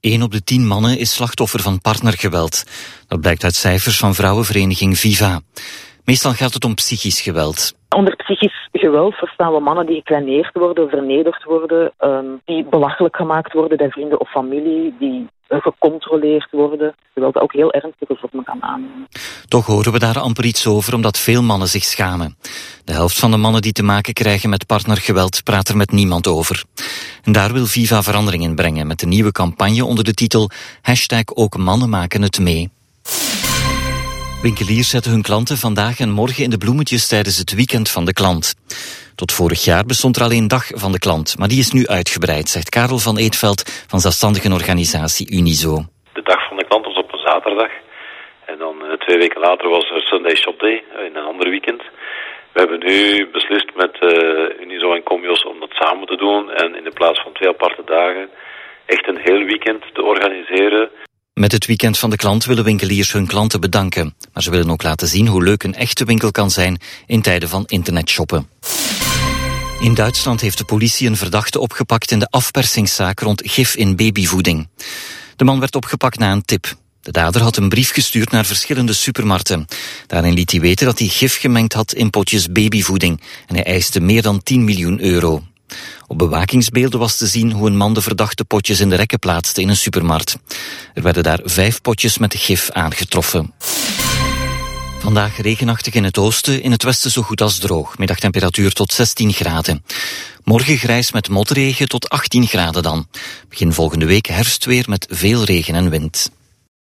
1 op de 10 mannen is slachtoffer van partnergeweld. Dat blijkt uit cijfers van vrouwenvereniging Viva. Meestal gaat het om psychisch geweld. Onder psychisch geweld verstaan we mannen die gekleineerd worden, vernederd worden, die belachelijk gemaakt worden door vrienden of familie, die gecontroleerd worden, terwijl dat ook heel ernstige vormen kan aannemen. Toch horen we daar amper iets over, omdat veel mannen zich schamen. De helft van de mannen die te maken krijgen met partnergeweld praat er met niemand over. En daar wil Viva verandering in brengen met een nieuwe campagne onder de titel #ook mannen maken het mee. Winkeliers zetten hun klanten vandaag en morgen in de bloemetjes tijdens het weekend van de klant. Tot vorig jaar bestond er alleen dag van de klant, maar die is nu uitgebreid, zegt Karel van Eetveld van zelfstandige organisatie Unizo. De dag van de klant was op een zaterdag en dan 2 weken later was er Sunday Shop Day in een ander weekend. We hebben nu beslist met Unizo en Comios om dat samen te doen en in de plaats van 2 aparte dagen echt een heel weekend te organiseren. Met het weekend van de klant willen winkeliers hun klanten bedanken. Maar ze willen ook laten zien hoe leuk een echte winkel kan zijn in tijden van internetshoppen. In Duitsland heeft de politie een verdachte opgepakt in de afpersingszaak rond gif in babyvoeding. De man werd opgepakt na een tip. De dader had een brief gestuurd naar verschillende supermarkten. Daarin liet hij weten dat hij gif gemengd had in potjes babyvoeding. En hij eiste meer dan 10 miljoen euro. Op bewakingsbeelden was te zien hoe een man de verdachte potjes in de rekken plaatste in een supermarkt. Er werden daar 5 potjes met gif aangetroffen. Vandaag regenachtig in het oosten, in het westen zo goed als droog. Middagtemperatuur tot 16 graden. Morgen grijs met motregen tot 18 graden dan. Begin volgende week herfstweer met veel regen en wind.